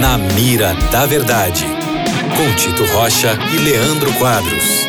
Na Mira da Verdade, com Tito Rocha e Leandro Quadros.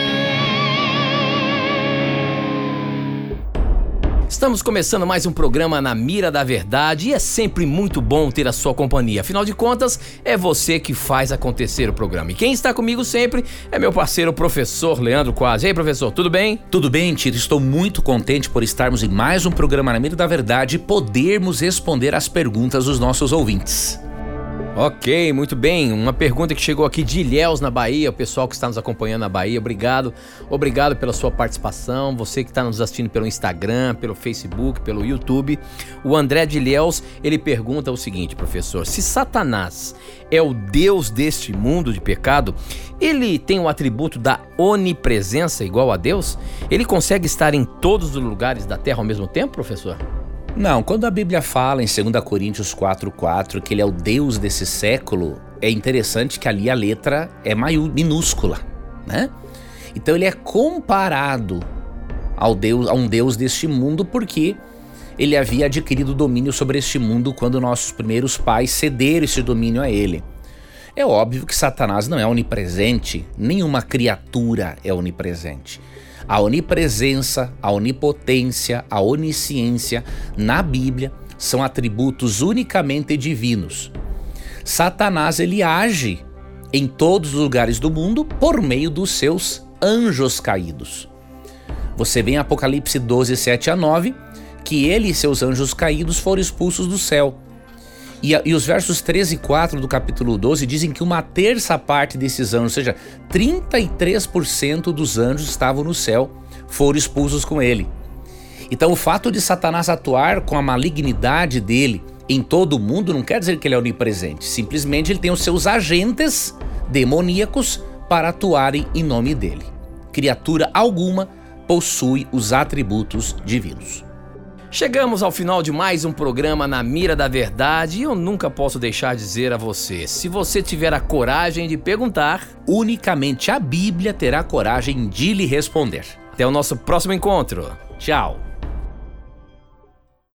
Estamos começando mais um programa Na Mira da Verdade e é sempre muito bom ter a sua companhia. Afinal de contas, é você que faz acontecer o programa. E quem está comigo sempre é meu parceiro, o professor Leandro Quadros. E aí, professor, tudo bem? Tudo bem, Tito. Estou muito contente por estarmos em mais um programa Na Mira da Verdade e podermos responder às perguntas dos nossos ouvintes. Ok, muito bem. Uma pergunta que chegou aqui de Ilhéus, na Bahia. O pessoal que está nos acompanhando na Bahia, obrigado pela sua participação. Você que está nos assistindo pelo Instagram, pelo Facebook, pelo YouTube. O André de Ilhéus, ele pergunta o seguinte, professor: se Satanás é o Deus deste mundo de pecado, ele tem o atributo da onipresença igual a Deus? Ele consegue estar em todos os lugares da Terra ao mesmo tempo, professor? Não, quando a Bíblia fala em 2 Coríntios 4:4 que ele é o Deus desse século, é interessante que ali a letra é minúscula, né? Então ele é comparado a um Deus deste mundo porque ele havia adquirido domínio sobre este mundo quando nossos primeiros pais cederam esse domínio a ele. É óbvio que Satanás não é onipresente, nenhuma criatura é onipresente. A onipresença, a onipotência, a onisciência na Bíblia são atributos unicamente divinos. Satanás, ele age em todos os lugares do mundo por meio dos seus anjos caídos. Você vê em Apocalipse 12, 7-9, que ele e seus anjos caídos foram expulsos do céu. E os versos 13 e 4 do capítulo 12 dizem que uma terça parte desses anjos, ou seja, 33% dos anjos estavam no céu, foram expulsos com ele. Então o fato de Satanás atuar com a malignidade dele em todo o mundo não quer dizer que ele é onipresente. Simplesmente ele tem os seus agentes demoníacos para atuarem em nome dele. Criatura alguma possui os atributos divinos. Chegamos ao final de mais um programa Na Mira da Verdade e eu nunca posso deixar de dizer a você: se você tiver a coragem de perguntar, unicamente a Bíblia terá coragem de lhe responder. Até o nosso próximo encontro. Tchau!